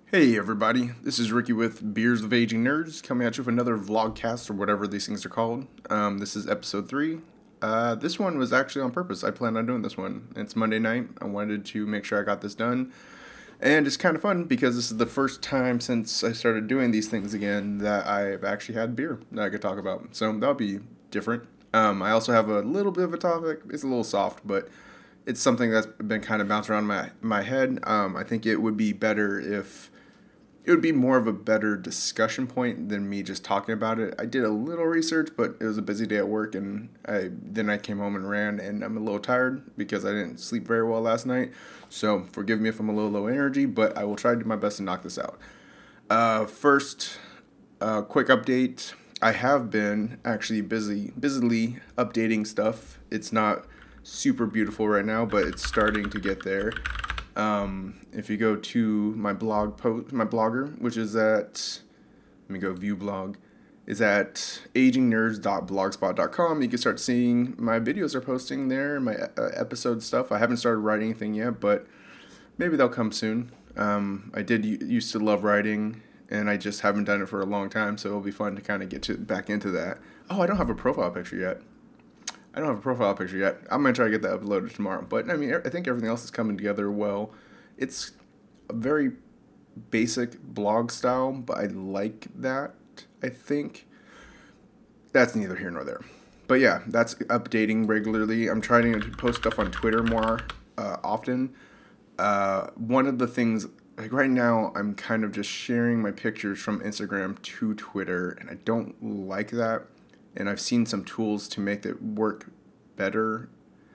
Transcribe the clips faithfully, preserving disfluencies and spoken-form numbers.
Hey everybody, this is Ricky with Beers of Aging Nerds coming at you with another vlogcast or whatever these things are called. Um, this is episode three. Uh, this one was actually on purpose. I planned on doing this one. It's Monday night. I wanted to make sure I got this done. And it's kind of fun because this is the first time since I started doing these things again that I've actually had beer that I could talk about. So that'll be different. Um, I also have a little bit of a topic. It's a little soft, but it's something that's been kind of bouncing around my, my head. Um, I think it would be better if... It would be more of a better discussion point than me just talking about it. I did a little research, but it was a busy day at work, and I then I came home and ran, and I'm a little tired because I didn't sleep very well last night. So forgive me if I'm a little low energy, but I will try to do my best to knock this out. Uh, first, uh, quick update. I have been actually busy, busily updating stuff. It's not super beautiful right now, but it's starting to get there. Um, if you go to my blog post, my blogger, which is at, let me go view blog, is at aging nerds dot blogspot dot com. You can start seeing my videos are posting there, my uh, episode stuff. I haven't started writing anything yet, but maybe they'll come soon. Um, I did used to love writing, and I just haven't done it for a long time, so it'll be fun to kind of get to back into that. Oh, I don't have a profile picture yet. I don't have a profile picture yet. I'm going to try to get that uploaded tomorrow. But, I mean, I think everything else is coming together well. It's a very basic blog style, but I like that, I think. That's neither here nor there. But, yeah, that's updating regularly. I'm trying to post stuff on Twitter more uh, often. Uh, one of the things, like right now, I'm kind of just sharing my pictures from Instagram to Twitter, and I don't like that. And I've seen some tools to make it work better.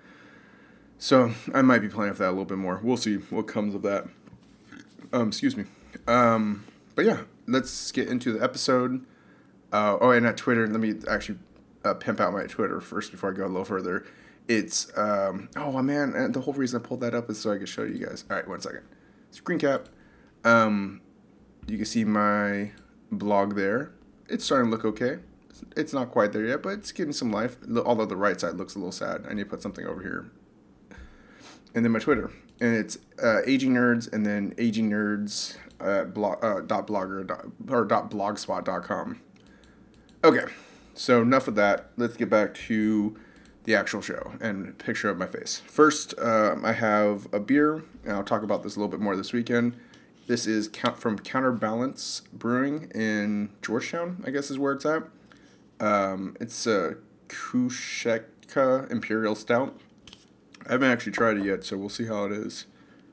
So I might be playing with that a little bit more. We'll see what comes of that. Um, excuse me. Um, but yeah, let's get into the episode. Uh, oh, and at Twitter, let me actually uh, pimp out my Twitter first before I go a little further. It's, um, oh man, and the whole reason I pulled that up is so I could show you guys. All right, one second. Screen cap. Um, you can see my blog there. It's starting to look okay. It's not quite there yet, but it's getting some life. Although the right side looks a little sad. I need to put something over here. And then my Twitter. And it's uh, Aging Nerds and then Aging Nerds uh, blog, uh, dot blogger dot, or dot blogspot dot com. Okay, so enough of that. Let's get back to the actual show and a picture of my face. First, um, I have a beer, and I'll talk about this a little bit more this weekend. This is from Counterbalance Brewing in Georgetown, I guess is where it's at. Um, it's a Kusheka Imperial Stout. I haven't actually tried it yet, so we'll see how it is.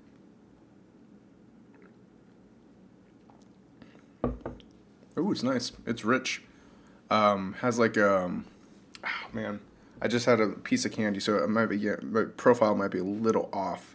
Oh, it's nice. It's rich. Um, has like um, oh man, I just had a piece of candy, so it might be yeah, my profile might be a little off.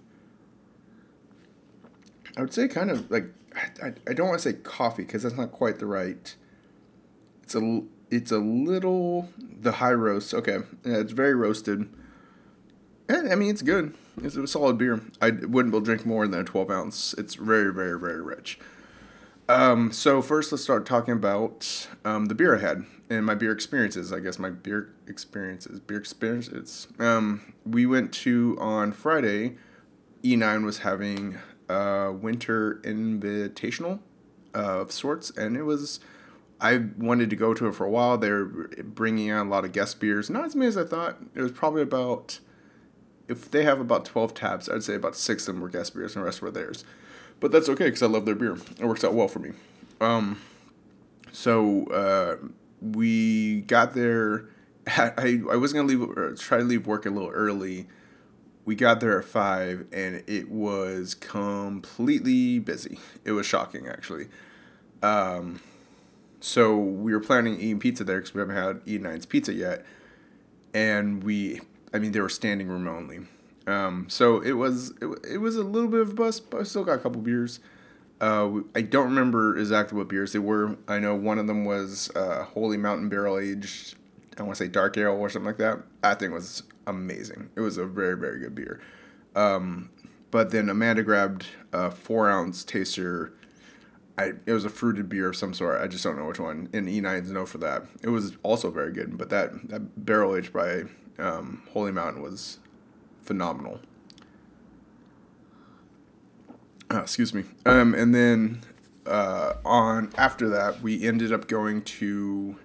I would say kind of like I, I don't want to say coffee because that's not quite the right. It's a It's a little, the high roast, okay, yeah, it's very roasted, and I mean, it's good, it's a solid beer. I wouldn't be able to drink more than a twelve ounce, it's very, very, very rich. Um, so first let's start talking about, um, the beer I had, and my beer experiences, I guess my beer experiences, beer experiences, um, we went to, on Friday, E nine was having a winter invitational uh, of sorts, and it was... I wanted to go to it for a while. They were bringing out a lot of guest beers. Not as many as I thought. It was probably about, if they have about twelve taps, I'd say about six of them were guest beers and the rest were theirs. But that's okay because I love their beer. It works out well for me. Um, so uh, we got there. I, I was going to leave, or try to leave work a little early. We got there at five and it was completely busy. It was shocking, actually. Um... So we were planning eating pizza there because we haven't had E nine's pizza yet. And we, I mean, they were standing room only. Um, so it was it, it was a little bit of a bust, but I still got a couple beers. Uh, I don't remember exactly what beers they were. I know one of them was uh, Holy Mountain Barrel Aged, I want to say Dark Ale or something like that. That thing was amazing. It was a very, very good beer. Um, but then Amanda grabbed a four ounce taster. I, it was a fruited beer of some sort. I just don't know which one. And E nine's known for that. It was also very good, but that, that barrel aged by um, Holy Mountain was phenomenal. Uh, excuse me. Um, and then uh, on after that, we ended up going to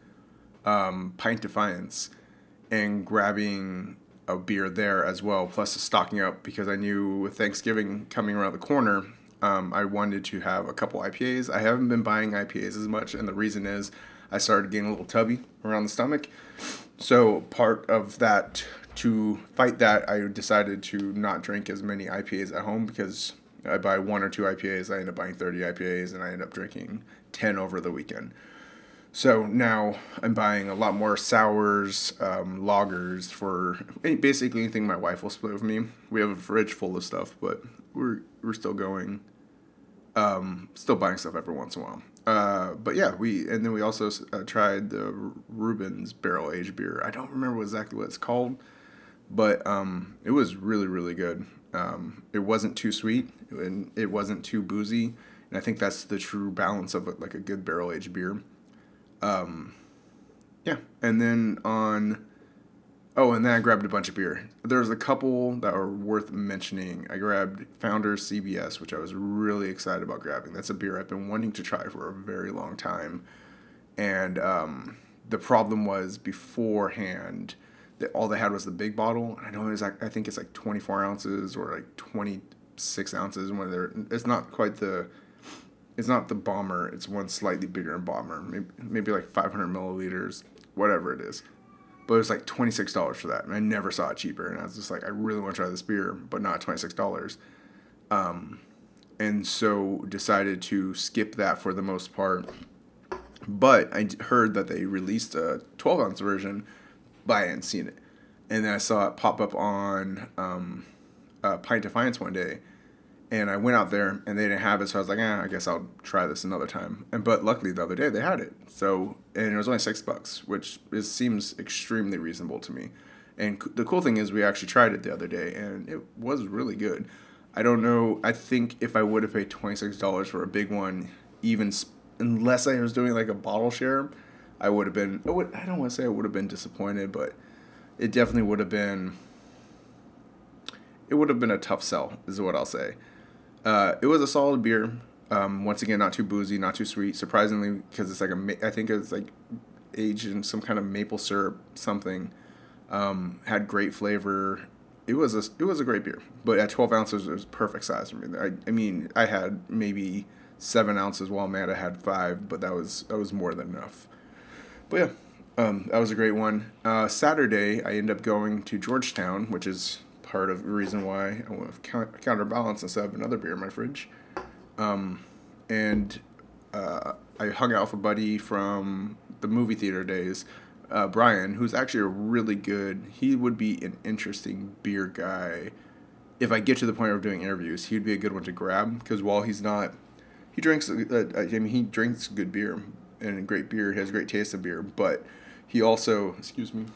um, Pint Defiance and grabbing a beer there as well, plus stocking up because I knew with Thanksgiving coming around the corner, um, I wanted to have a couple I P As. I haven't been buying I P As as much, and the reason is I started getting a little tubby around the stomach. So part of that, to fight that, I decided to not drink as many I P As at home because I buy one or two I P As, I end up buying thirty I P As, and I end up drinking ten over the weekend. So now I'm buying a lot more sours, um, lagers for basically anything my wife will split with me. We have a fridge full of stuff, but we're we're still going, um, still buying stuff every once in a while. Uh, but yeah, we and then we also uh, tried the Reuben's barrel aged beer. I don't remember exactly what it's called, but um, it was really really good. Um, it wasn't too sweet and it wasn't too boozy, and I think that's the true balance of it, like a good barrel aged beer. Um, yeah, and then on, oh, and then I grabbed a bunch of beer. There's a couple that are worth mentioning. I grabbed Founders C B S, which I was really excited about grabbing. That's a beer I've been wanting to try for a very long time. And um, the problem was beforehand that all they had was the big bottle. I know it was like, I think it's like twenty-four ounces or like twenty-six ounces. When they're, it's not quite the... It's not the bomber. It's one slightly bigger than bomber. Maybe, maybe like five hundred milliliters, whatever it is. But it was like twenty-six dollars for that. And I never saw it cheaper. And I was just like, I really want to try this beer, but not twenty-six dollars. Um, and so decided to skip that for the most part. But I heard that they released a twelve ounce version, but I hadn't seen it. And then I saw it pop up on um, uh, Pint Defiance one day. And I went out there, and they didn't have it, so I was like, eh, I guess I'll try this another time. And but luckily, the other day, they had it. So, and it was only six bucks, which is, seems extremely reasonable to me. And c- the cool thing is we actually tried it the other day, and it was really good. I don't know, I think if I would have paid twenty-six dollars for a big one, even sp- unless I was doing like a bottle share, I would have been, I, would, I don't want to say I would have been disappointed, but it definitely would have been, it would have been a tough sell, is what I'll say. Uh, it was a solid beer. Um, once again, not too boozy, not too sweet. Surprisingly, because it's like a, I think it's like aged in some kind of maple syrup, something. Um, had great flavor. It was a, it was a great beer. But at twelve ounces, it was perfect size for me. I, I mean, I had maybe seven ounces while Amanda had five, but that was that was more than enough. But yeah, um, that was a great one. Uh, Saturday, I ended up going to Georgetown, which is part of the reason why I want to counterbalance instead of another beer in my fridge. Um, and uh, I hung out with a buddy from the movie theater days, uh, Brian, who's actually a really good, he would be an interesting beer guy. If I get to the point of doing interviews, he'd be a good one to grab, because while he's not, he drinks, uh, I mean, he drinks good beer, and great beer, he has great taste of beer, but he also, excuse me,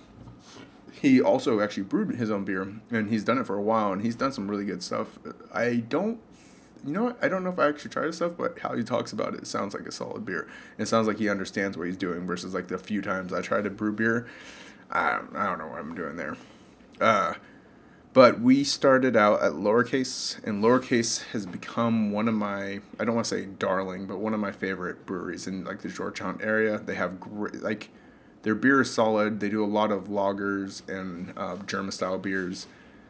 he also actually brewed his own beer, and he's done it for a while, and he's done some really good stuff. I don't, you know what, I don't know if I actually tried his stuff, but how he talks about it, it sounds like a solid beer. It sounds like he understands what he's doing, versus like the few times I tried to brew beer, I don't, I don't know what I'm doing there. Uh, but we started out at Lowercase, and Lowercase has become one of my, I don't want to say darling, but one of my favorite breweries in like the Georgetown area. They have great, like, their beer is solid. They do a lot of lagers and uh, German-style beers.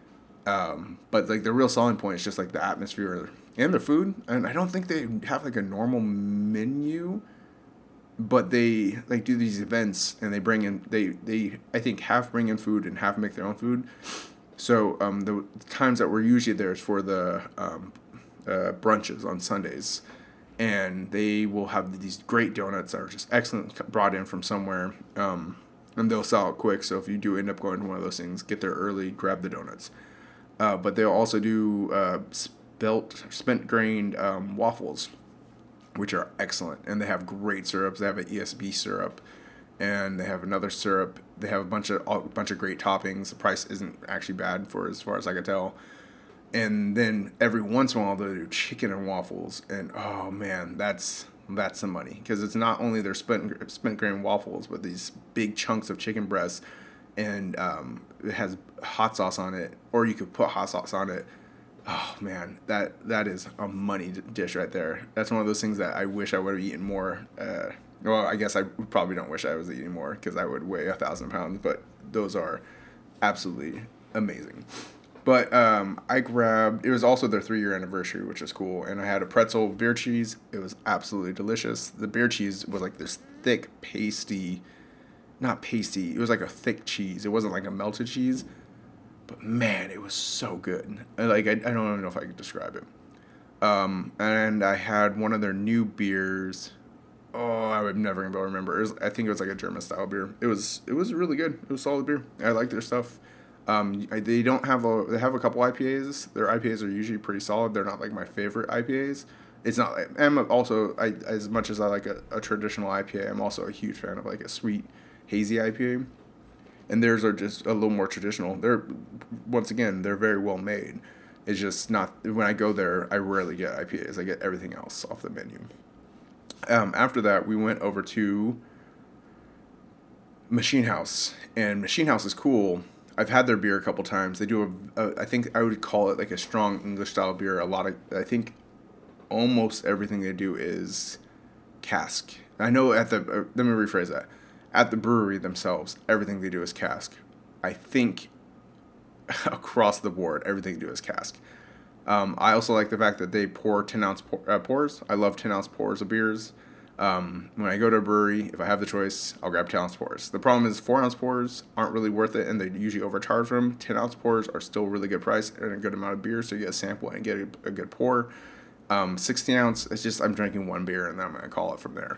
Um, but like the real selling point is just like the atmosphere and the food. And I don't think they have like a normal menu, but they like do these events and they bring in, they, they I think half bring in food and half make their own food. So um, the times that we're usually there is for the um, uh, brunches on Sundays. And they will have these great donuts that are just excellent, brought in from somewhere, um, and they'll sell it quick. So if you do end up going to one of those things, get there early, grab the donuts. Uh, but they'll also do uh, spelt, spent grained um, waffles, which are excellent, and they have great syrups. They have an E S B syrup, and they have another syrup. They have a bunch of a bunch of great toppings. The price isn't actually bad for as far as I can tell. And then every once in a while they'll do chicken and waffles, and oh man, that's that's the money, because it's not only their spent spent grain waffles, but these big chunks of chicken breasts, and um, it has hot sauce on it, or you could put hot sauce on it. Oh man, that that is a money d- dish right there. That's one of those things that I wish I would have eaten more. Uh, well, I guess I probably don't wish I was eating more because I would weigh a thousand pounds. But those are absolutely amazing. But um, I grabbed. It was also their three year anniversary, which is cool. And I had a pretzel beer cheese. It was absolutely delicious. The beer cheese was like this thick, pasty, not pasty. It was like a thick cheese. It wasn't like a melted cheese. But man, it was so good. Like I, I don't even know if I could describe it. Um, and I had one of their new beers. Oh, I would never be able to remember. It was, I think it was like a German style beer. It was it was really good. It was solid beer. I like their stuff. Um, I, they don't have a they have a couple I P As. Their I P As are usually pretty solid. They're not like my favorite I P As. It's not. Like, I'm also I as much as I like a, a traditional I P A, I'm also a huge fan of like a sweet hazy I P A. And theirs are just a little more traditional. They're once again they're very well made. It's just not when I go there, I rarely get I P As. I get everything else off the menu. Um, after that, we went over to Machine House, and Machine House is cool. I've had their beer a couple times. They do a, a I think I would call it like a strong English style beer. A lot of I think almost everything they do is cask. I know at the uh, let me rephrase that. At the brewery themselves, everything they do is cask. I think across the board, everything they do is cask. Um, I also like the fact that they pour ten ounce pour, uh, pours. I love ten ounce pours of beers. Um, when I go to a brewery, if I have the choice, I'll grab ten ounce pours. The problem is four ounce pours aren't really worth it, and they usually overcharge for them. ten ounce pours are still really good price and a good amount of beer, so you get a sample and get a, a good pour. Um, sixteen ounce, it's just I'm drinking one beer and then I'm gonna call it from there.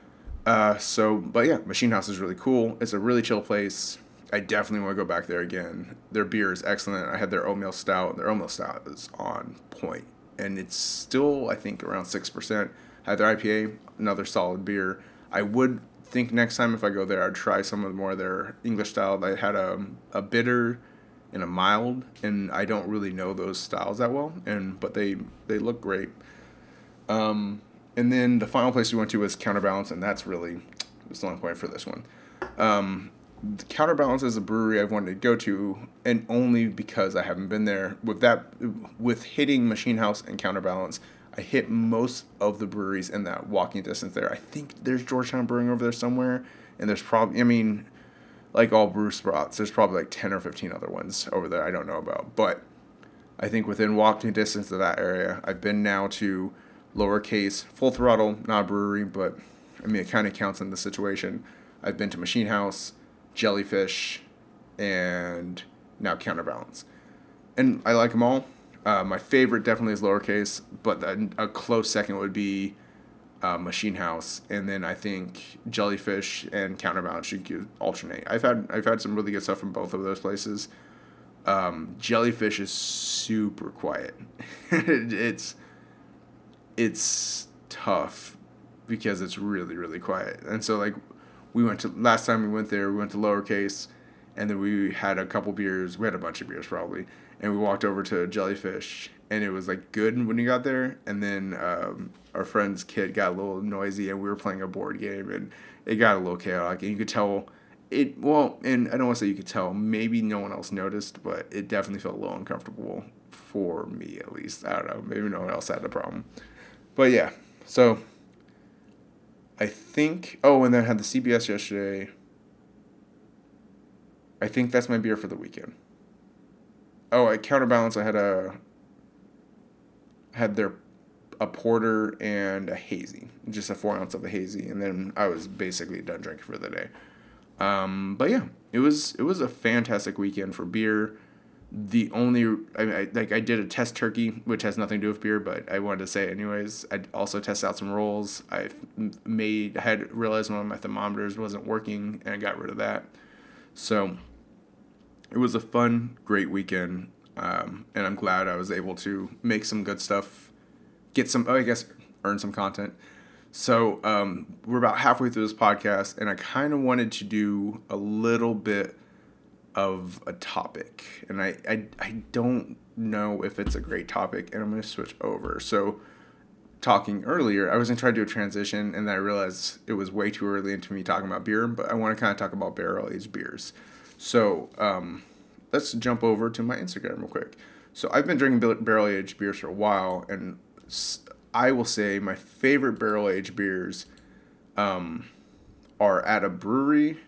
Uh, so, but yeah, Machine House is really cool. It's a really chill place. I definitely want to go back there again. Their beer is excellent. I had their oatmeal stout. Their oatmeal stout is on point, and it's still I think around six percent. I had their I P A, another solid beer. I would think next time if I go there, I'd try some of the more of their English style. They had a a bitter and a mild, and I don't really know those styles that well, and but they they look great. Um, and then the final place we went to was Counterbalance, and that's really the selling point for this one. Um, Counterbalance is a brewery I've wanted to go to, and only because I haven't been there. With that, with hitting Machine House and Counterbalance, I hit most of the breweries in that walking distance there. I think there's Georgetown Brewing over there somewhere, and there's probably, I mean, like all brew spots, there's probably like ten or fifteen other ones over there I don't know about. But I think within walking distance of that area, I've been now to Lowercase, Full Throttle, not a brewery, but I mean, it kind of counts in the situation. I've been to Machine House, Jellyfish, and now Counterbalance. And I like them all. Uh, my favorite definitely is Lowercase, but a, a close second would be uh, Machine House, and then I think Jellyfish and Counterbalance should alternate. I've had I've had some really good stuff from both of those places. Um, Jellyfish is super quiet. it's it's tough because it's really really quiet, and so like we went to last time we went there, we went to Lowercase, and then we had a couple beers. We had a bunch of beers probably, and we walked over to Jellyfish, and it was like good when we got there, and then um, our friend's kid got a little noisy, and we were playing a board game, and it got a little chaotic, and you could tell it, well, and I don't want to say you could tell, maybe no one else noticed, but it definitely felt a little uncomfortable for me at least. I don't know, maybe no one else had a problem. But yeah, so I think, oh, and then I had the C B S yesterday. I think that's my beer for the weekend. Oh, at Counterbalance, I had a had their a porter and a hazy, just a four ounce of a hazy, and then I was basically done drinking for the day. Um, but yeah, it was it was a fantastic weekend for beer. The only I, I like I did a test turkey, which has nothing to do with beer, but I wanted to say it anyways. I also tested out some rolls. I made I had realized one of my thermometers wasn't working, and I got rid of that. So it was a fun, great weekend, um, and I'm glad I was able to make some good stuff, get some, oh, I guess, earn some content. So um, we're about halfway through this podcast, and I kind of wanted to do a little bit of a topic, and I, I, I don't know if it's a great topic, and I'm going to switch over. So talking earlier, I was going to try to do a transition, and then I realized it was way too early into me talking about beer, but I want to kind of talk about barrel-aged beers. So um, let's jump over to my Instagram real quick. So I've been drinking barrel aged beers for a while, and I will say my favorite barrel aged beers um, are at a brewery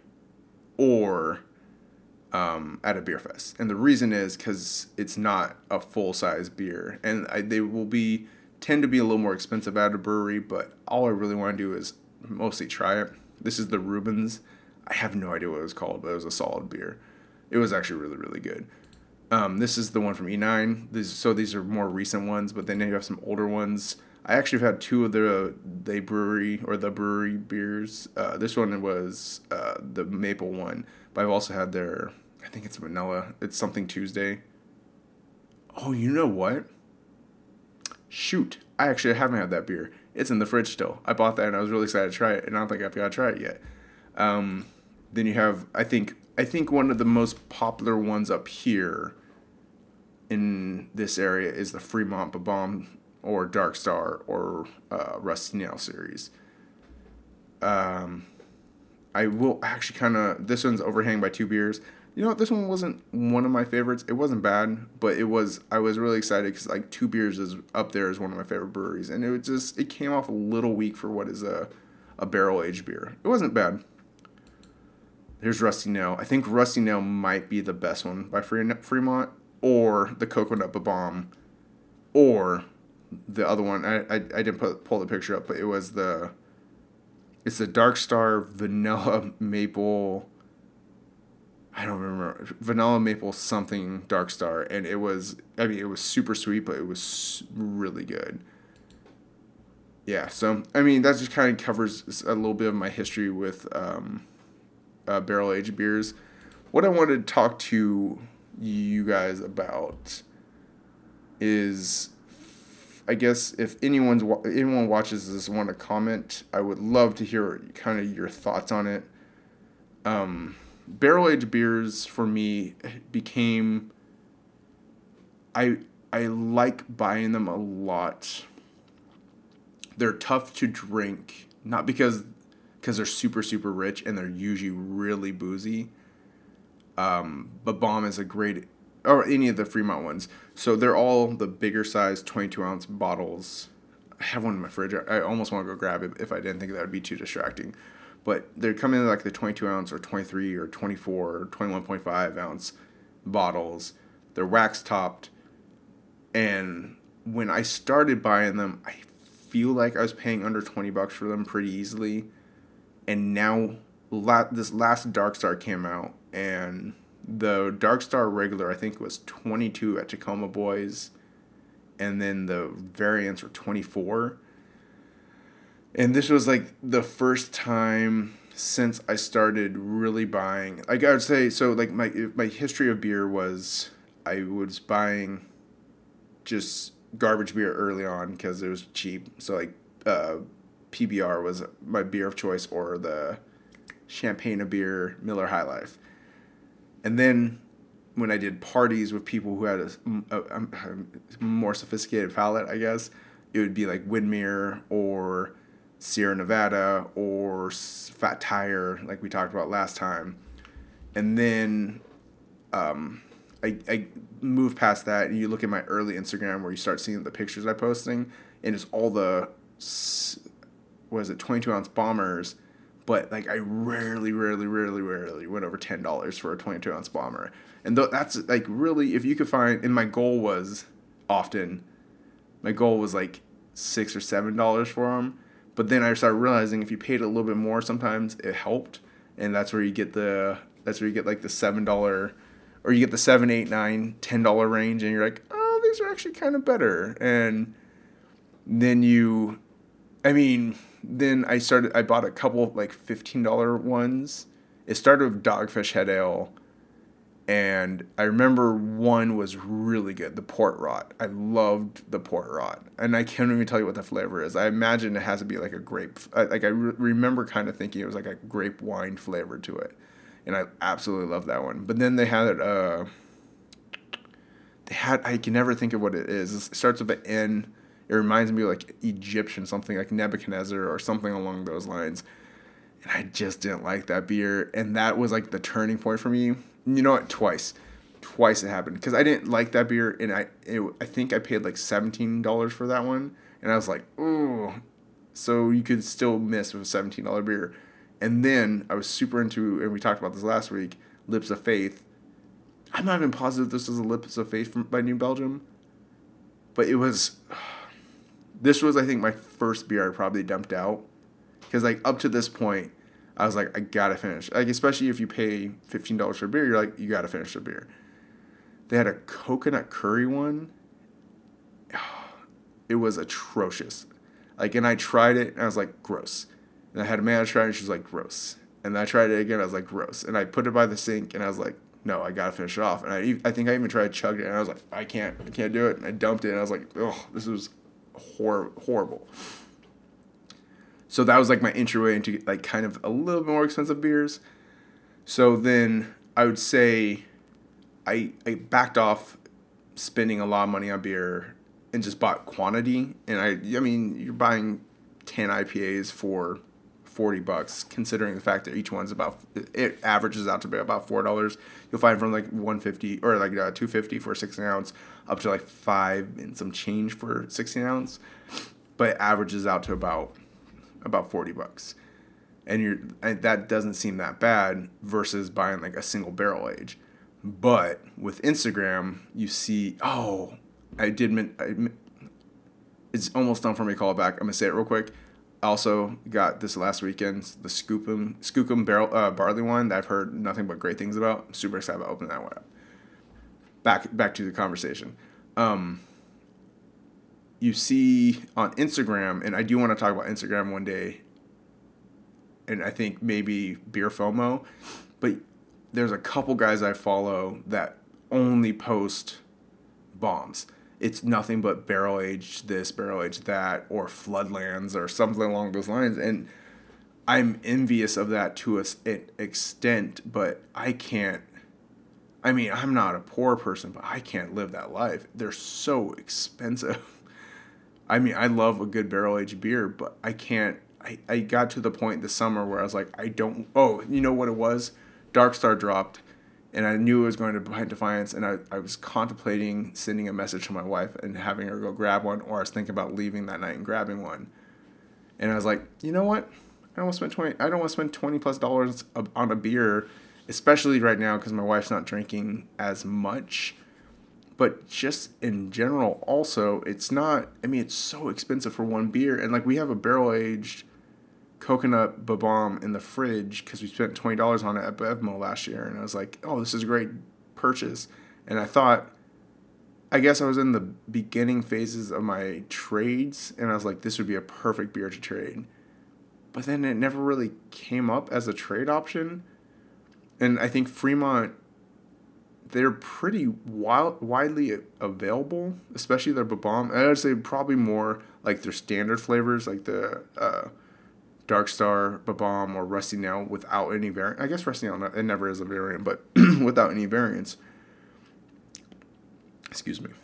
or um, at a beer fest. And the reason is because it's not a full size beer, and I, they will be tend to be a little more expensive at a brewery. But all I really want to do is mostly try it. This is the Rubens. I have no idea what it was called, but it was a solid beer. It was actually really, really good. Um, this is the one from E nine. These, so these are more recent ones, but then you have some older ones. I actually have had two of the the brewery or the brewery beers. Uh, this one was uh, the maple one, but I've also had their, I think it's vanilla. It's something Tuesday. Oh, you know what? Shoot, I actually haven't had that beer. It's in the fridge still. I bought that and I was really excited to try it, and I don't think I've got to try it yet. Um, then you have, I think, I think one of the most popular ones up here in this area is the Fremont Babam or Dark Star or uh, Rusty Nail series. Um, I will actually kind of, this one's overhang by two beers. You know what, this one wasn't one of my favorites. It wasn't bad, but it was, I was really excited because like Two Beers is up there as one of my favorite breweries, and it was just, it came off a little weak for what is a, a barrel-aged beer. It wasn't bad. Here's Rusty Nail. I think Rusty Nail might be the best one by Fremont, or the Coconut Babam, or the other one. I I, I didn't put, pull the picture up, but it was the, it's the Dark Star Vanilla Maple, I don't remember, Vanilla Maple something Dark Star, and it was, I mean, it was super sweet, but it was really good. Yeah, so, I mean, that just kind of covers a little bit of my history with um, uh, barrel-aged beers. What I wanted to talk to you guys about is, I guess if anyone's anyone watches this and want to comment, I would love to hear kind of your thoughts on it. Um, barrel-aged beers for me became, I I like buying them a lot. They're tough to drink, not because because they're super super rich and they're usually really boozy. Um, but Bomb is a great, or any of the Fremont ones. So they're all the bigger size twenty-two ounce bottles. I have one in my fridge. I almost want to go grab it if I didn't think that would be too distracting. But they're coming in like the twenty-two ounce or twenty-three or twenty-four or twenty-one point five ounce bottles. They're wax topped. And when I started buying them, I feel like I was paying under twenty bucks for them pretty easily. And now la- this last Dark Star came out, and the Dark Star regular I think was twenty-two at Tacoma Boys, and then the variants were twenty-four. And this was like the first time since I started really buying, like I would say, so like my my history of beer was I was buying just garbage beer early on because it was cheap. So like uh, P B R was my beer of choice, or the Champagne of beer, Miller High Life. And then when I did parties with people who had a, a, a more sophisticated palate, I guess, it would be like Widmer or Sierra Nevada or Fat Tire, like we talked about last time. And then um, I, I moved past that, and you look at my early Instagram where you start seeing the pictures I'm posting, and it's all the, what is it, twenty-two ounce bombers. But like I rarely, rarely, rarely, rarely went over ten dollars for a twenty-two ounce bomber. And th- that's like really, if you could find, and my goal was often, my goal was like six or seven dollars for them. But then I started realizing if you paid a little bit more, sometimes it helped. And that's where you get the, that's where you get like the seven dollars, or you get the seven, eight, nine, ten dollars range, and you're like, oh, these are actually kind of better. And then you, I mean, then I started, I bought a couple of like fifteen dollars ones. It started with Dogfish Head Ale, and I remember one was really good, the Port Rot. I loved the Port Rot, and I can't even tell you what the flavor is. I imagine it has to be like a grape, like I re- remember kind of thinking it was like a grape wine flavor to it, and I absolutely love that one. But then they had, uh, they had, I can never think of what it is. It starts with an N. It reminds me of like Egyptian, something like Nebuchadnezzar or something along those lines. And I just didn't like that beer. And that was like the turning point for me. You know what? Twice. twice it happened because I didn't like that beer, and I it, I think I paid like seventeen dollars for that one, and I was like, ooh. So you could still miss with a seventeen dollar beer. And then I was super into, and we talked about this last week, Lips of Faith. I'm not even positive this is a Lips of Faith from, by New Belgium, but it was. This was, I think, my first beer I probably dumped out, because like up to this point, I was like, I gotta finish. Like, especially if you pay fifteen dollars for a beer, you're like, you gotta finish the beer. They had a coconut curry one. It was atrocious. Like, and I tried it, and I was like, gross. And I had a man try it, and she was like, gross. And I tried it again, I was like, gross. And I put it by the sink, and I was like, no, I gotta finish it off. And I, I think I even tried chugging it, and I was like, I can't, I can't do it. And I dumped it, and I was like, oh, this was hor- horrible. So that was like my intro into like kind of a little bit more expensive beers. So then I would say I I backed off spending a lot of money on beer and just bought quantity. And I I mean, you're buying ten I P As for forty bucks, considering the fact that each one's about, it averages out to be about four dollars. You'll find from like one fifty or like uh, two fifty for a sixteen ounce up to like five and some change for sixteen ounce, but it averages out to about about forty bucks. And you're and that doesn't seem that bad versus buying like a single barrel age. But with Instagram, you see, oh, I did min- I, it's almost done for me to call it back. I'm gonna say it real quick. I also got this last weekend, the Skookum Skookum barrel uh, barley wine that I've heard nothing but great things about. I'm super excited about opening that one up. Back back to the conversation. Um, you see on Instagram, and I do want to talk about Instagram one day, and I think maybe beer FOMO, but there's a couple guys I follow that only post bombs. It's nothing but barrel aged this, barrel aged that, or Floodlands, or something along those lines. And I'm envious of that to an extent, but I can't. I mean, I'm not a poor person, but I can't live that life. They're so expensive. I mean, I love a good barrel aged beer, but I can't. I, I got to the point this summer where I was like, I don't. Oh, you know what it was? Dark Star dropped. And I knew it was going to Behind Defiance, and I, I was contemplating sending a message to my wife and having her go grab one, or I was thinking about leaving that night and grabbing one. And I was like, you know what? I don't want to spend twenty. I don't want to spend twenty plus dollars on a beer, especially right now because my wife's not drinking as much. But just in general, also, it's not. I mean, it's so expensive for one beer, and like we have a barrel aged coconut Babam in the fridge because we spent twenty dollars on it at Bevmo last year, and I was like, oh, this is a great purchase. And I thought, I guess I was in the beginning phases of my trades, and I was like, this would be a perfect beer to trade. But then it never really came up as a trade option. And I think Fremont, they're pretty wild, widely available, especially their Babam. I would say probably more like their standard flavors, like the uh, Dark Star, Babam, or Rusty Nail without any variant. I guess Rusty Nail, it never is a variant, but without any variants. Excuse me.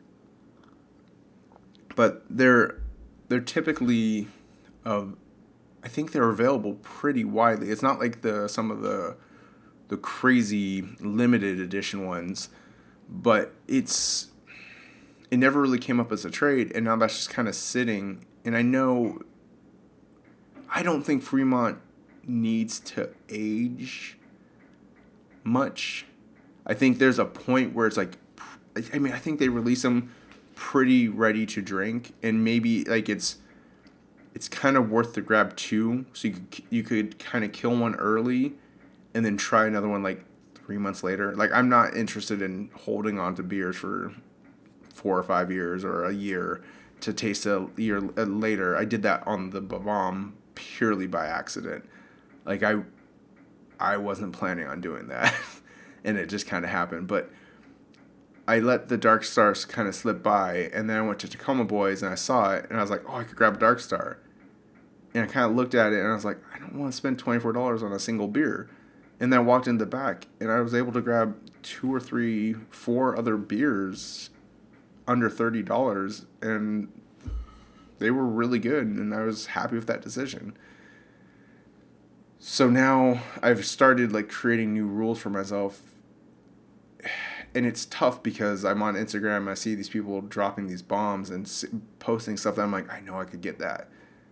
But they're they're typically, uh, I think they're available pretty widely. It's not like the some of the the crazy limited edition ones, but it's it never really came up as a trade, and now that's just kind of sitting. And I know. I don't think Fremont needs to age much. I think there's a point where it's like, I mean, I think they release them pretty ready to drink, and maybe like it's it's kind of worth the grab too. So you could, you could kind of kill one early, and then try another one like three months later. Like I'm not interested in holding on to beers for four or five years or a year to taste a year later. I did that on the Babam purely by accident. Like I I wasn't planning on doing that and it just kind of happened, but I let the Dark Stars kind of slip by, and then I went to Tacoma Boys and I saw it and I was like, oh, I could grab a Dark Star. And I kind of looked at it and I was like, I don't want to spend twenty-four dollars on a single beer. And then I walked in the back and I was able to grab two or three, four other beers under thirty dollars, and they were really good, and I was happy with that decision. So now I've started like creating new rules for myself. and it's tough because I'm on Instagram and I see these people dropping these bombs and posting stuff that I'm like, I know I could get that.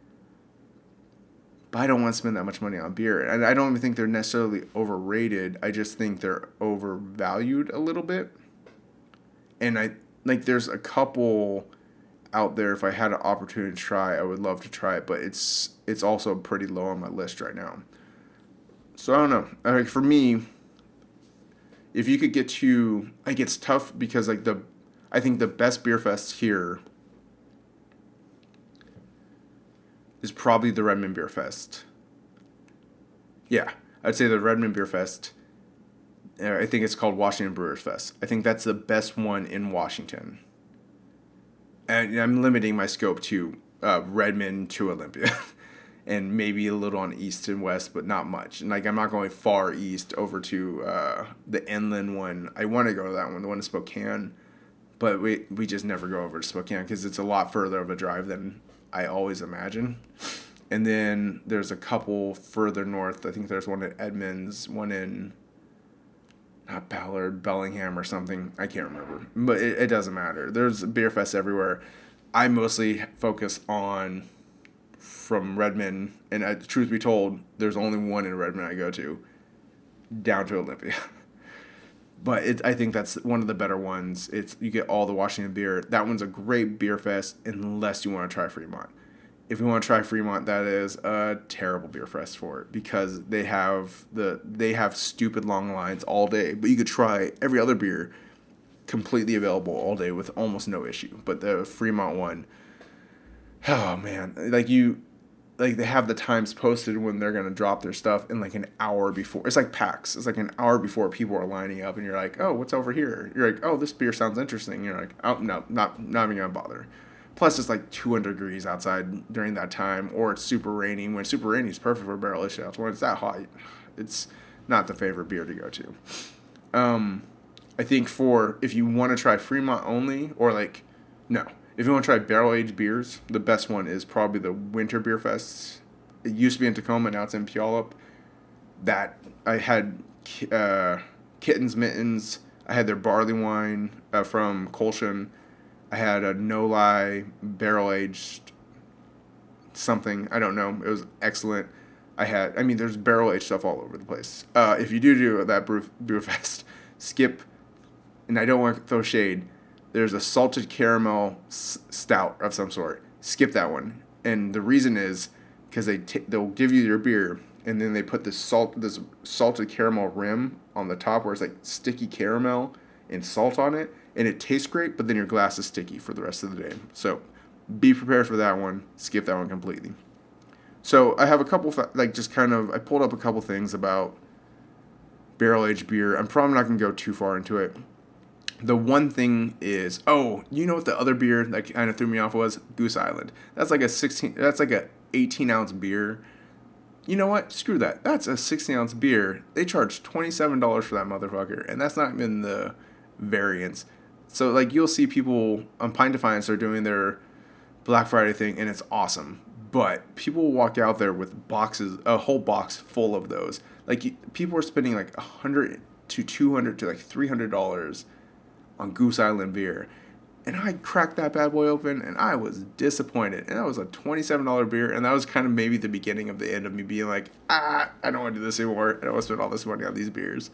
But I don't want to spend that much money on beer. And I don't even think they're necessarily overrated. I just think they're overvalued a little bit. And I like there's a couple out there, if I had an opportunity to try, I would love to try it, but it's it's also pretty low on my list right now. So I don't know. Like for me, if you could get to, like it's tough because like the, I think the best beer fest here is probably the Redmond Beer Fest. Yeah, I'd say the Redmond Beer Fest. I think it's called Washington Brewers Fest. I think that's the best one in Washington. And I'm limiting my scope to uh, Redmond to Olympia. And maybe a little on east and west, but not much. And like I'm not going far east over to uh, the inland one. I want to go to that one, the one in Spokane. But we, we just never go over to Spokane because it's a lot further of a drive than I always imagine. And then there's a couple further north. I think there's one at Edmonds, one in, not Ballard, Bellingham or something. I can't remember. But it, it doesn't matter. There's beer fests everywhere. I mostly focus on from Redmond. And uh, truth be told, there's only one in Redmond I go to, down to Olympia. But it, I think that's one of the better ones. It's you get all the Washington beer. That one's a great beer fest unless you want to try Fremont. If you want to try Fremont, that is a terrible beer fest for it because they have the they have stupid long lines all day. But you could try every other beer completely available all day with almost no issue. But the Fremont one, oh man, like you. Like they have the times posted when they're gonna drop their stuff in like an hour before. It's like PAX. It's like an hour before people are lining up, and you're like, "Oh, what's over here?" You're like, "Oh, this beer sounds interesting." You're like, "Oh no, not not even gonna bother." Plus, it's like two hundred degrees outside during that time, or it's super rainy. When it's super rainy, it's perfect for barrel age stouts. When it's that hot, it's not the favorite beer to go to. Um, I think for if you want to try Fremont only, or like, no. If you want to try barrel-aged beers, the best one is probably the Winter Beer Fest. It used to be in Tacoma, now it's in Puyallup. That, I had uh, Kittens Mittens. I had their barley wine uh, from Colshan. I had a no-lie barrel-aged something. I don't know. It was excellent. I had, I mean, there's barrel-aged stuff all over the place. Uh, if you do do that brew, brew fest, skip, and I don't want to throw shade, there's a salted caramel s- stout of some sort. Skip that one. And the reason is because they t- they'll give you your beer, and then they put this salt this salted caramel rim on the top where it's like sticky caramel and salt on it, and it tastes great, but then your glass is sticky for the rest of the day. So be prepared for that one. Skip that one completely. So I have a couple, fa- like just kind of, I pulled up a couple things about barrel-aged beer. I'm probably not going to go too far into it. The one thing is, oh, you know what the other beer that kind of threw me off was? Goose Island. That's like a sixteen. That's like a eighteen ounce beer. You know what? Screw that. That's a sixteen ounce beer. They charge twenty-seven dollars for that motherfucker, and that's not even the variants. So like you'll see people on Pine Defiance are doing their Black Friday thing, and it's awesome. But people will walk out there with boxes, a whole box full of those. Like people are spending like a hundred to two hundred to like three hundred dollars on Goose Island beer. And I cracked that bad boy open, and I was disappointed. And that was a twenty-seven dollars beer, and that was kind of maybe the beginning of the end of me being like, ah, I don't want to do this anymore. I don't want to spend all this money on these beers.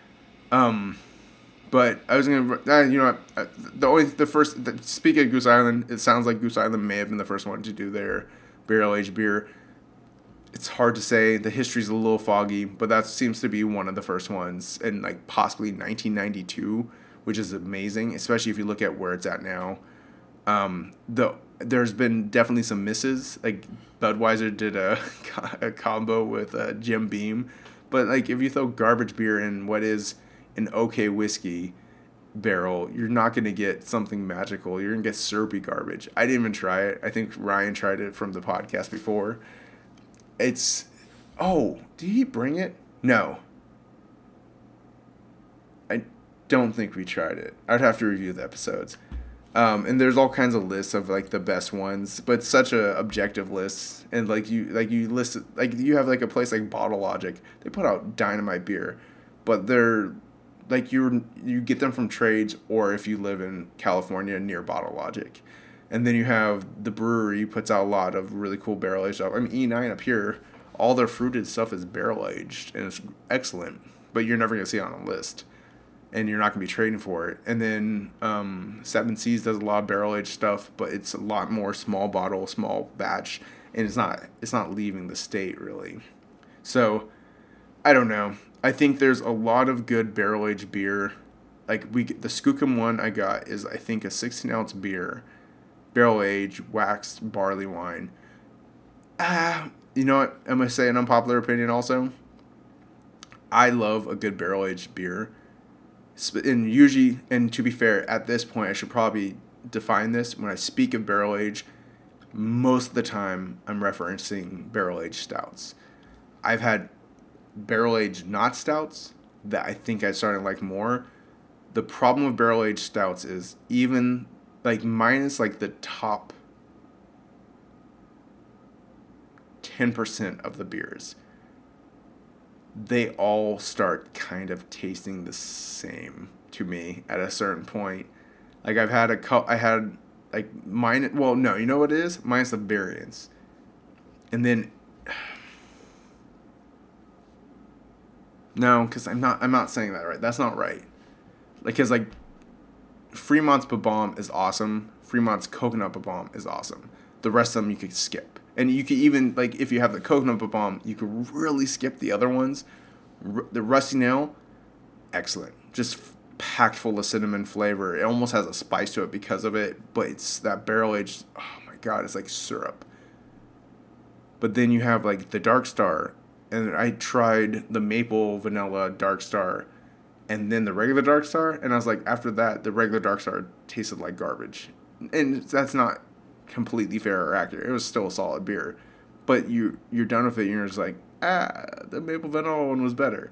Um, but I was going to, uh, you know what, the only, the first, the, speaking of Goose Island, it sounds like Goose Island may have been the first one to do their barrel-aged beer. It's hard to say. The history's a little foggy, but that seems to be one of the first ones in like possibly nineteen ninety-two, which is amazing, especially if you look at where it's at now. Um, the there's been definitely some misses. Like Budweiser did a, a combo with uh, Jim Beam, but like if you throw garbage beer in what is an okay whiskey barrel, you're not going to get something magical. You're going to get syrupy garbage. I didn't even try it. I think Ryan tried it from the podcast before. It's, oh, did he bring it? No. I don't think we tried it. I'd have to review the episodes. Um, and there's all kinds of lists of like the best ones, but it's such a objective list. And like you, like you list, like you have like a place like Bottle Logic. They put out dynamite beer, but they're like you you get them from trades, or if you live in California near Bottle Logic. And then you have the brewery puts out a lot of really cool barrel aged stuff. I mean, E nine up here, all their fruited stuff is barrel aged and it's excellent, but you're never gonna see it on a list, and you're not gonna be trading for it. And then um, Seven Seas does a lot of barrel aged stuff, but it's a lot more small bottle, small batch, and it's not it's not leaving the state really. So I don't know. I think there's a lot of good barrel aged beer. Like we the Skookum one I got is I think a sixteen ounce beer, barrel aged waxed barley wine. Ah, you know what? I'm gonna say an unpopular opinion also. I love a good barrel aged beer, and usually, and to be fair, at this point I should probably define this. When I speak of barrel aged, most of the time I'm referencing barrel aged stouts. I've had barrel aged not stouts that I think I started to like more. The problem with barrel aged stouts is even like minus like the top ten percent of the beers, they all start kind of tasting the same to me at a certain point. Like I've had a co- I had like mine. Well, no, you know what it is? Minus the variance, and then no, because I'm not. I'm not saying that right. That's not right. Like, cause like Fremont's Bomb is awesome. Fremont's Coconut Bomb is awesome. The rest of them you could skip. And you could even, like, if you have the Coconut Bomb, you could really skip the other ones. R- the Rusty Nail, excellent. Just f- packed full of cinnamon flavor. It almost has a spice to it because of it. But it's that barrel aged, oh my God, it's like syrup. But then you have, like, the Dark Star. And I tried the Maple Vanilla Dark Star. And then the regular Dark Star, and I was like, after that, the regular Dark Star tasted like garbage. And that's not completely fair or accurate. It was still a solid beer. But you, you're done with it, and you're just like, ah, the Maple Vanilla one was better.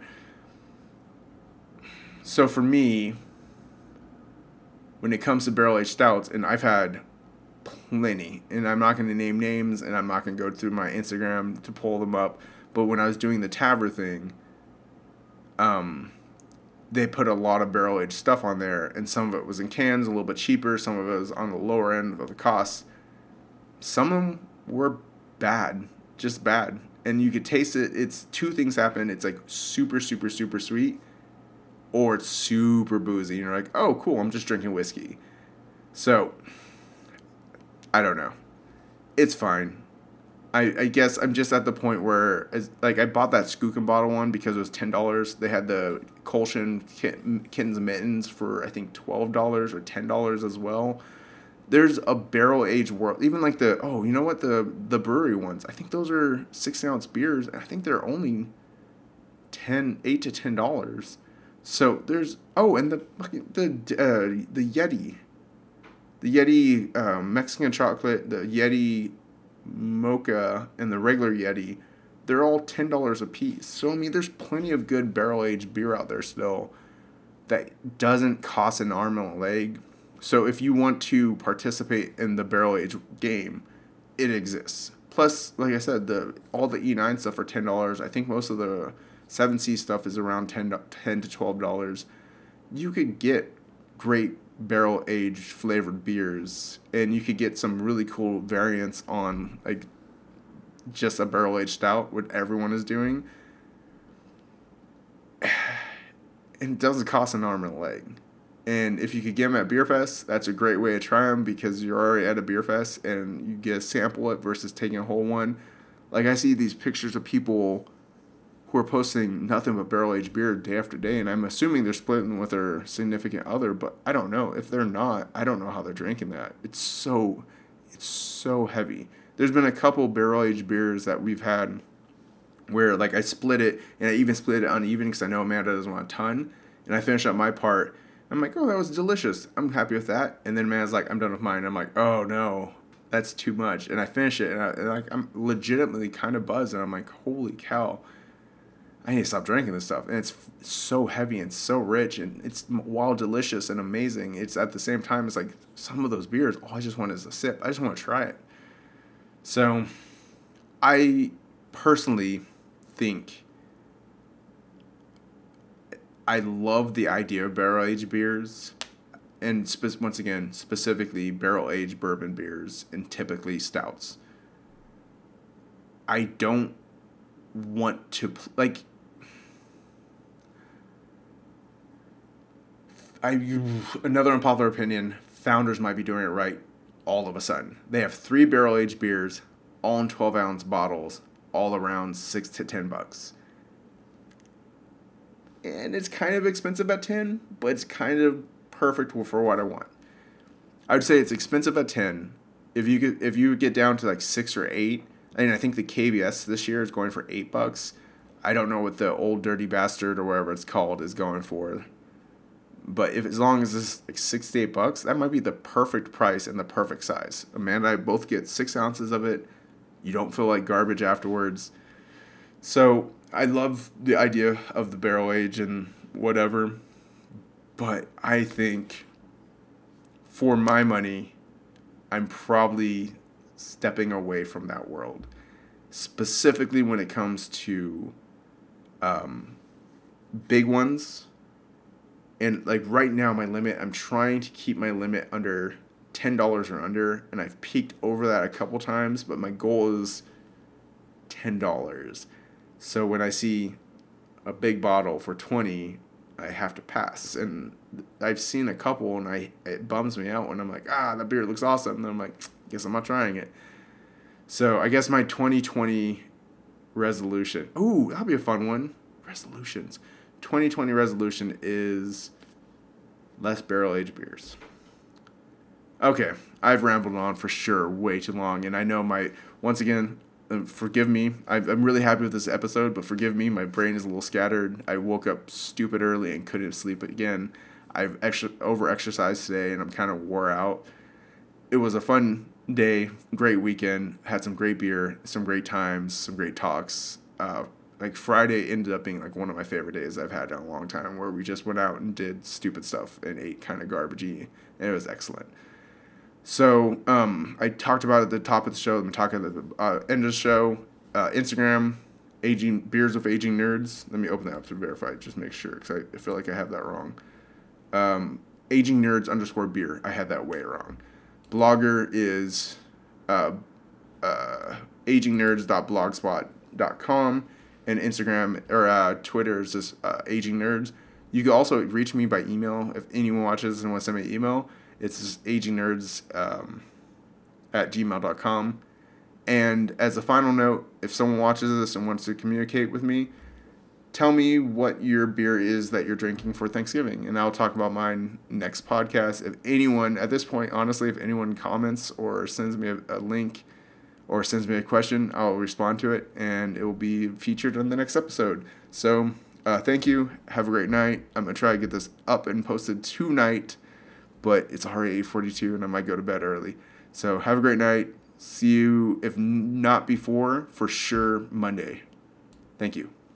So for me, when it comes to barrel-aged stouts, and I've had plenty, and I'm not going to name names, and I'm not going to go through my Instagram to pull them up, but when I was doing the Tavern thing, um... they put a lot of barrel-aged stuff on there, and some of it was in cans, a little bit cheaper. Some of it was on the lower end of the cost. Some of them were bad, just bad. And you could taste it. It's two things happen. It's like super, super, super sweet, or it's super boozy. And you're like, oh, cool, I'm just drinking whiskey. So, I don't know. It's fine. I, I guess I'm just at the point where, as, like, I bought that Skookum bottle one because it was ten dollars. They had the Kolschin kit, Kittens Mittens for, I think, twelve dollars or ten dollars as well. There's a barrel-aged world. Even, like, the, oh, you know what, the the brewery ones. I think those are sixteen-ounce beers, and I think they're only ten, eight to ten dollars. So there's, oh, and the the uh, the Yeti. The Yeti um, Mexican chocolate, the Yeti Mocha, and the regular Yeti, they're all ten dollars a piece. So I mean, there's plenty of good barrel aged beer out there still that doesn't cost an arm and a leg. So if you want to participate in the barrel aged game, it exists. Plus, like I said, the all the E nine stuff are ten dollars. I think most of the Seven Seas stuff is around ten to twelve dollars. You could get great barrel aged flavored beers, and you could get some really cool variants on like just a barrel aged stout, what everyone is doing. And it doesn't cost an arm and a leg. And if you could get them at Beer Fest, that's a great way to try them because you're already at a Beer Fest and you get to sample it versus taking a whole one. Like I see these pictures of people who are posting nothing but barrel-aged beer day after day, and I'm assuming they're splitting with their significant other, but I don't know. If they're not, I don't know how they're drinking that. It's so, it's so heavy. There's been a couple barrel-aged beers that we've had where, like, I split it, and I even split it uneven because I know Amanda doesn't want a ton, and I finished up my part. I'm like, oh, that was delicious. I'm happy with that. And then Amanda's like, I'm done with mine. I'm like, oh, no, that's too much. And I finish it, and, I, and like, I'm legitimately kind of buzzed, and I'm like, holy cow. I need to stop drinking this stuff. And it's so heavy and so rich, and it's, while delicious and amazing, it's at the same time, it's like some of those beers, all I just want is a sip. I just want to try it. So I personally think I love the idea of barrel-aged beers. And spe- once again, specifically barrel-aged bourbon beers and typically stouts. I don't want to, pl- like, I another unpopular opinion, Founders might be doing it right all of a sudden. They have three barrel-aged beers, all in twelve-ounce bottles, all around six to ten bucks. And it's kind of expensive at ten, but it's kind of perfect for what I want. I would say it's expensive at ten. If you get, if you get down to like six or eight, and I think the K B S this year is going for eight bucks. I don't know what the Old Dirty Bastard or whatever it's called is going for. But if as long as it's like six to eight bucks, that might be the perfect price and the perfect size. Amanda and I both get six ounces of it. You don't feel like garbage afterwards. So I love the idea of the barrel age and whatever. But I think for my money, I'm probably stepping away from that world. Specifically when it comes to um, big ones. And like right now, my limit, I'm trying to keep my limit under ten dollars or under. And I've peaked over that a couple times. But my goal is ten dollars. So when I see a big bottle for twenty dollars, I have to pass. And I've seen a couple and I it bums me out when I'm like, ah, that beer looks awesome. And I'm like, guess I'm not trying it. So I guess my twenty twenty resolution. Ooh, that'll be a fun one. Resolutions. twenty twenty resolution is less barrel-aged beers. Okay, I've rambled on for sure way too long. And I know my, once again, Uh, forgive me. I'm really happy with this episode, but forgive me. My brain is a little scattered. I woke up stupid early and couldn't sleep again. I've extra over-exercised today, and I'm kind of wore out. It was a fun day, great weekend. Had some great beer, some great times, some great talks. Uh, like Friday ended up being like one of my favorite days I've had in a long time, where we just went out and did stupid stuff and ate kind of garbagey, and it was excellent. So um, I talked about it at the top of the show. I'm talking at the uh, end of the show. Uh, Instagram, aging beers with aging nerds. Let me open that up to verify. Just make sure, because I, I feel like I have that wrong. Um, aging nerds underscore beer. I had that way wrong. Blogger is uh, uh, aging nerds dot blogspot dot com, and Instagram or uh, Twitter is just uh, aging nerds. You can also reach me by email if anyone watches and wants to send me an email. It's agingnerds um, at gmail dot com. And as a final note, if someone watches this and wants to communicate with me, tell me what your beer is that you're drinking for Thanksgiving. And I'll talk about mine next podcast. If anyone, at this point, honestly, if anyone comments or sends me a, a link or sends me a question, I'll respond to it. And it will be featured in the next episode. So uh, thank you. Have a great night. I'm going to try to get this up and posted tonight. But it's already eight forty-two and I might go to bed early. So have a great night. See you, if not before, for sure Monday. Thank you.